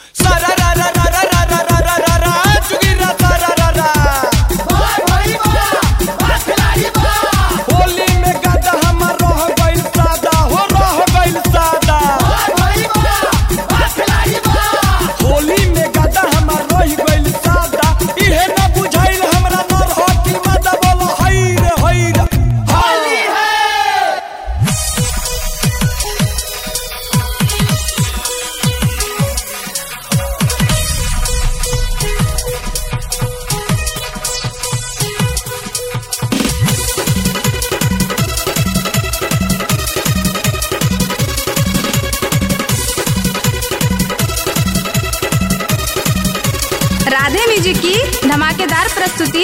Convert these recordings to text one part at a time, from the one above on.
Radhe music की धमाकेदार प्रस्तुति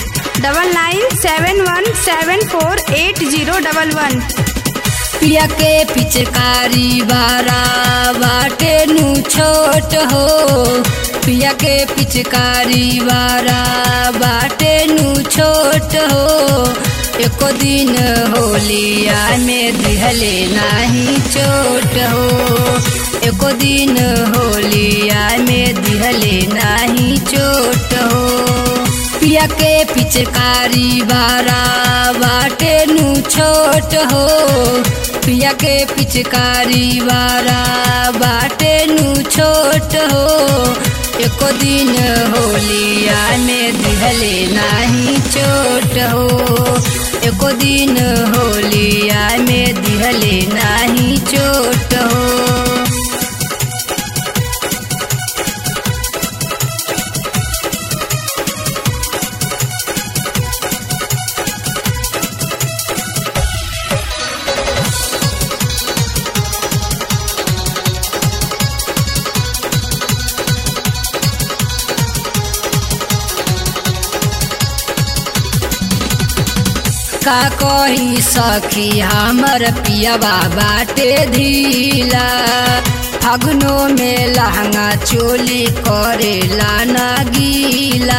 9971748011। पिया के पिचकारी बारा बाटे नु छोट हो, पिया के पिचकारी बारा बाटे नु छोट हो। एको दिन होलिया में दिहले नाही चोट हो, एको दिन होलिया में दिहले नाही चोट हो। पिया के पिचकारी बारा बाटे नु छोट हो, पिया के पिचकारी बारा बाटे नु छोट हो। एको दिन होलिया में दिहले नाही चोट हो, एको दिन होलिया में दिहले नाही चोट हो। का कही सखी हमर पियावा बाटे ढीला, फागुनो में लहंगा चोली करेला ना गीला।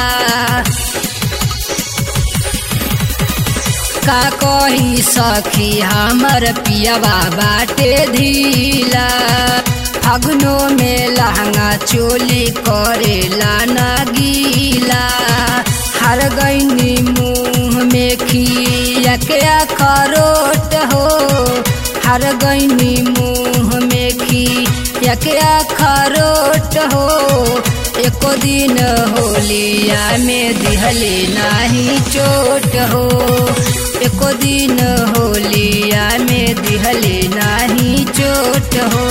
का कही सखी हमर पियावा बाटे ढीला, फागुनो में लहंगा चोली करेला ना गीला। हर गईनी मुँह में खीरा के अखरोट हो, हर गईनी मुँह में खीरा के अखरोट हो। एको दिन होलिया में दिहले नाही चोट हो, एको दिन होलिया में दिहले नाही चोट हो।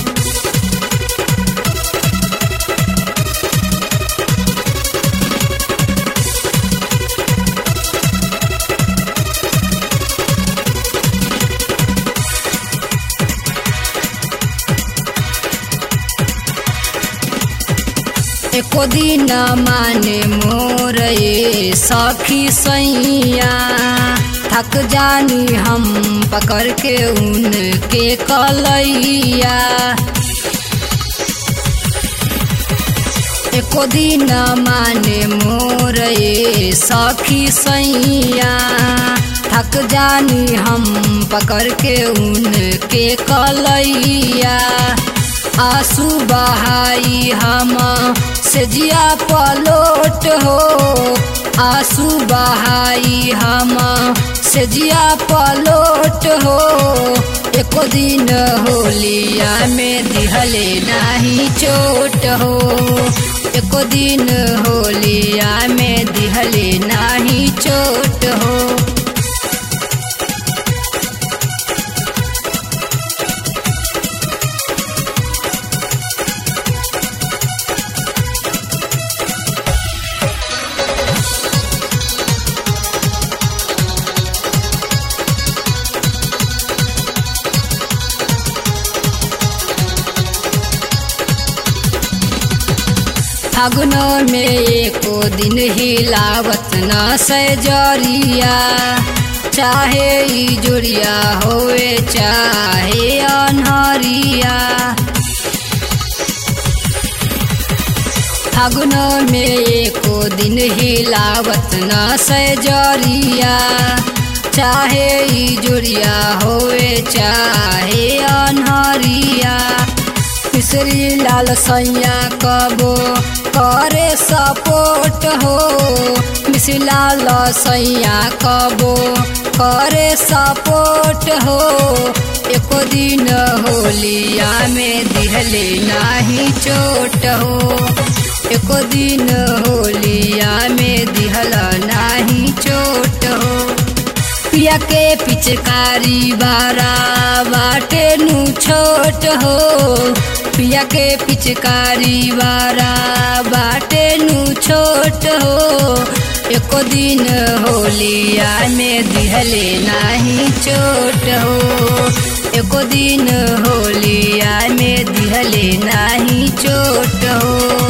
एको दिन माने मोर ये सखी सैया, थक जानी हम पकड़ के उनके कलैया। एको दिन माने मोर ये सखी सैया, थक जानी हम पकड़ के उनके कलैया। आंसू बहाई हम से जिया पलोट हो, आंसू बहाई हम से जिया पलोट हो। एको दिन होलिया में दिहले नाही चोट हो, एको दिन होलिया में दिहले नाही चोट हो। फागुनो में एको दिन हिलावत ना सजरिया, चाहे ई जोड़िया होवे चाहे अनहरिया। फागुनो में एको दिन हिलावत ना सजरिया, चाहे ई जोड़िया होवे चाहे अनहरिया। मिश्री लाल सैया कबो करे सपोर्ट हो, मिश्री लाल सैया कबो करे सपोर्ट हो। एको दिन होलिया में दिहले नाही चोट हो, एको दिन होलिया में दिहला नाही चोट हो। पिया के पिचकारी बारा बाटे नु छोट हो, पिया के पिचकारी बारा बाटे नु छोट हो। एको दिन होलिया में दिहले नाही चोट हो, एको दिन होलिया में दिहले नाही चोट हो।